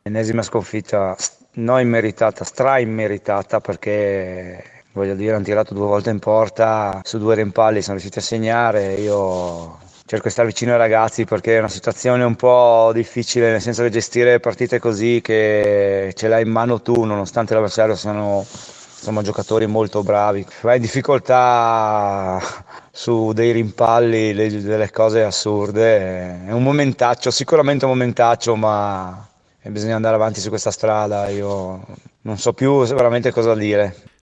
Ennesima sconfitta no immeritata, immeritata perché voglio dire hanno tirato 2 volte in porta su 2 rimpalli, sono riusciti a segnare. Io cerco di stare vicino ai ragazzi perché è una situazione un po' difficile, nel senso che gestire partite così che ce l'hai in mano tu, nonostante l'avversario siano insomma giocatori molto bravi. Vai in difficoltà su dei rimpalli, delle cose assurde. È un momentaccio, sicuramente un momentaccio, ma bisogna andare avanti su questa strada. Io non so più veramente cosa dire.